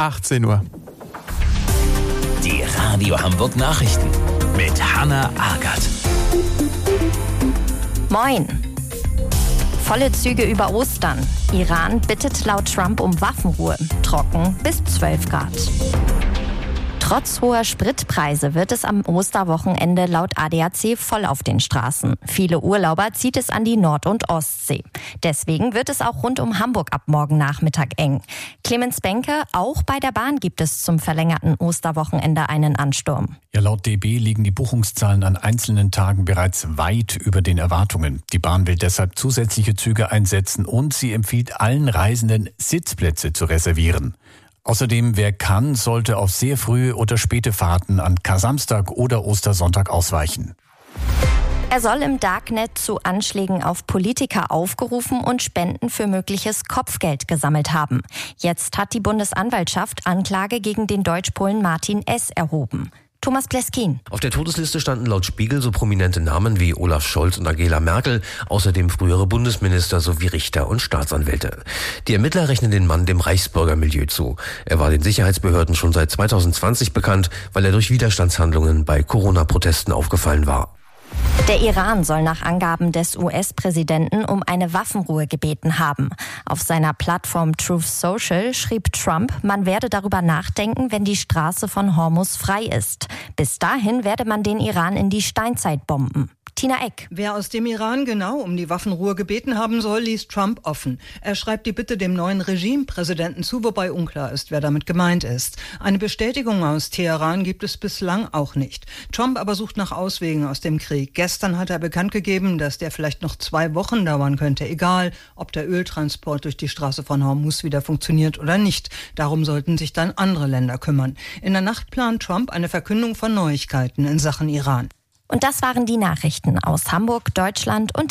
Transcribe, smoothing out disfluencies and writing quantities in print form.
18 Uhr. Die Radio Hamburg Nachrichten mit Hanna Agert. Moin. Volle Züge über Ostern. Iran bittet laut Trump um Waffenruhe. Trocken bis 12 Grad. Trotz hoher Spritpreise wird es am Osterwochenende laut ADAC voll auf den Straßen. Viele Urlauber zieht es an die Nord- und Ostsee. Deswegen wird es auch rund um Hamburg ab morgen Nachmittag eng. Clemens Benke, auch bei der Bahn gibt es zum verlängerten Osterwochenende einen Ansturm. Ja, laut DB liegen die Buchungszahlen an einzelnen Tagen bereits weit über den Erwartungen. Die Bahn will deshalb zusätzliche Züge einsetzen und sie empfiehlt allen Reisenden, Sitzplätze zu reservieren. Außerdem, wer kann, sollte auf sehr frühe oder späte Fahrten an Kar-Samstag oder Ostersonntag ausweichen. Er soll im Darknet zu Anschlägen auf Politiker aufgerufen und Spenden für mögliches Kopfgeld gesammelt haben. Jetzt hat die Bundesanwaltschaft Anklage gegen den Deutsch-Polen Martin S. erhoben. Thomas Pleskin. Auf der Todesliste standen laut Spiegel so prominente Namen wie Olaf Scholz und Angela Merkel, außerdem frühere Bundesminister sowie Richter und Staatsanwälte. Die Ermittler rechnen den Mann dem Reichsbürgermilieu zu. Er war den Sicherheitsbehörden schon seit 2020 bekannt, weil er durch Widerstandshandlungen bei Corona-Protesten aufgefallen war. Der Iran soll nach Angaben des US-Präsidenten um eine Waffenruhe gebeten haben. Auf seiner Plattform Truth Social schrieb Trump, man werde darüber nachdenken, wenn die Straße von Hormuz frei ist. Bis dahin werde man den Iran in die Steinzeit bomben. Tina Eck. Wer aus dem Iran genau um die Waffenruhe gebeten haben soll, ließ Trump offen. Er schreibt die Bitte dem neuen Regimepräsidenten zu, wobei unklar ist, wer damit gemeint ist. Eine Bestätigung aus Teheran gibt es bislang auch nicht. Trump aber sucht nach Auswegen aus dem Krieg. Gestern hat er bekannt gegeben, dass der vielleicht noch 2 Wochen dauern könnte, egal ob der Öltransport durch die Straße von Hormuz wieder funktioniert oder nicht. Darum sollten sich dann andere Länder kümmern. In der Nacht plant Trump eine Verkündung von Neuigkeiten in Sachen Iran. Und das waren die Nachrichten aus Hamburg, Deutschland und